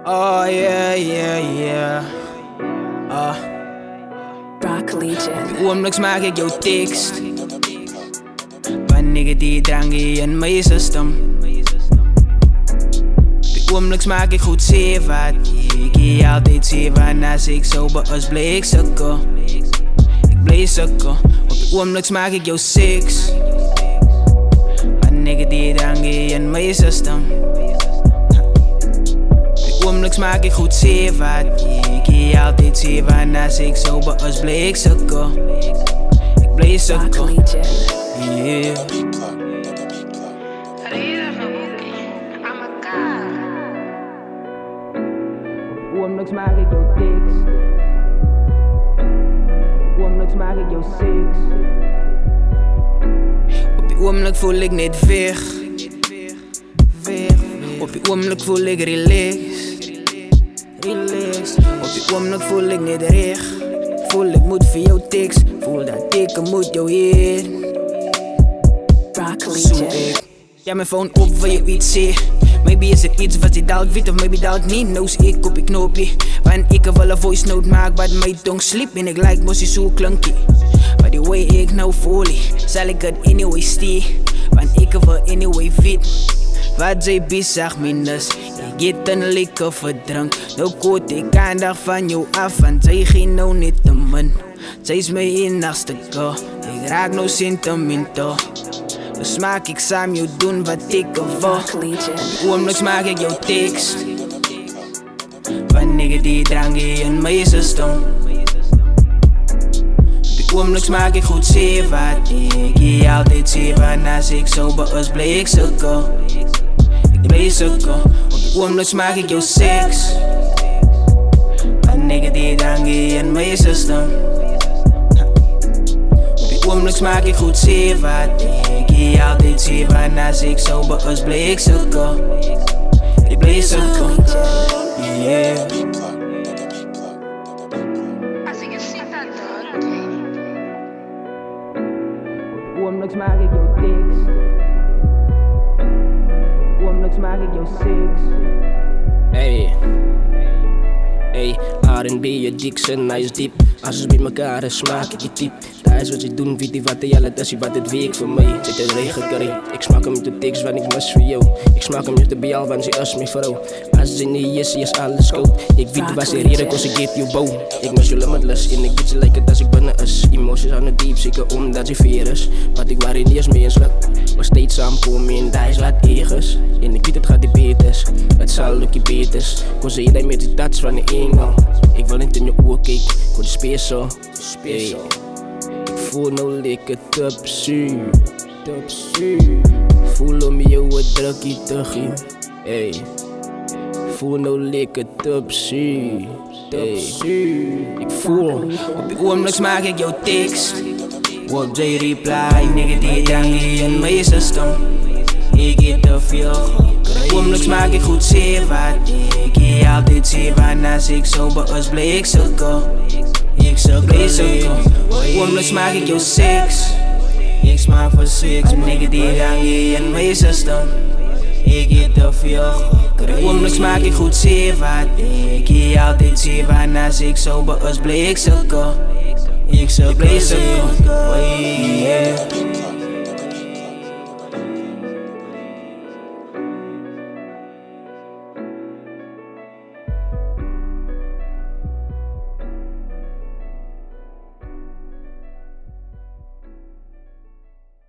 Oh yeah. Rock Legion. Oomliks maak ik jouw tekst. Wanneer die drang in mijn system. Oomliks maak ik goed zeven. Ik geef altijd zeven als ik sober als bleek sukkel. Ik bleef sukkel. Op de oomliks maak ik jou six. Wanneer die drang in mijn system. Oomliks maak ik goed zeven. Ik geef altijd zeven als ik sober als bleek sukkel. Ik bleef sukkel. Yeah. Oomliks maak ik jou tekst. Oomliks maak ik jou six. Op die oomlik voel ik net weg. Op die oomlik voel ik relaxed. Op die oomlik voel ik net recht. Voel ik moet voor jou tekst. Voel dat ik moet jou hier. Rock Legion. Ja, mijn phone op, wil je iets zien? Maybe is het iets wat je dalk weet of maybe dalk niet. Knows ik op je knopje. Want ik wil een voice note maken, wat mijn tong sliep. En ik like moest je zo klunky. But the way ik nou voel, zal ik het anyway stee. Want ik wil anyway fit. Wat zij bezig minus. Ik get een lekker verdrank. Nou koot ik aandacht van jou af. Want zij geen nou niet te min. Zij is mijn enigste girl. Ik raak nou sentimento. Dus maak ik samen jou doen wat ik wil. Oomliks maak ik jouw tekst. Wanneer die drang in mijn system. Oomliks maak ik goed zeven. Ik geef altijd zeven als ik sober als bleek sukkel. Ik bleef sukkel. Op de oomliks maak ik jou six. Wanneer die drang in mijn system. Oomliks maak ik goed zeven. Ik geef altijd zeven als ik sober als bleek sukkel. Ik bleef sukkel. Yeah. Oomliks maak ik jou tekst. Oomliks maak ik jou six. Hey, R&B, je Dixon, nice diep. Als ze bij elkaar smaak ik je typ. Dat is wat ze doen, weet je wat de jelle, dat is wat het werkt voor mij. Dit is regencurry, ik smaak hem met de tekst, want ik mis voor jou. Ik smaak hem met de bij al, want ze is mijn vrouw. Als ze niet is alles koud. Ik weet wat ze reden, cause ik geef je bouw. Ik mis je limitless, en ik weet ze lijken dat ik binnen is. Emoties aan het diep, zeker omdat ze veer is. Want ik waar niet eens mee in sluk. We steeds samenkomen en dat is wat ergens. En ik weet het gaat die beters, het zal ook die beters. Cause je met die tats van de engel. Ik wil niet in je ogen kijken, voor de speersel. Ik voel nou lekker topsie. Voel om jou wat drukkie te geven. Voel nou lekker topsie. Ik voel. Op die oomliks maak ik jouw tekst. Op J reply, nigga die drang in mijn system. Ik eet te veel. Oomliks maak ik goed zeven. Ik geef altijd zeven als ik sober als bleek sukkel. Ik sukkel. Oomliks maak ik jou six. Ik smaak voor six. Nigga die drang in mijn system. Ik eet te veel. Oomliks maak ik goed zeven. Ik geef altijd zeven als ik sober als bleek sukkel. Ik bleef sukkel.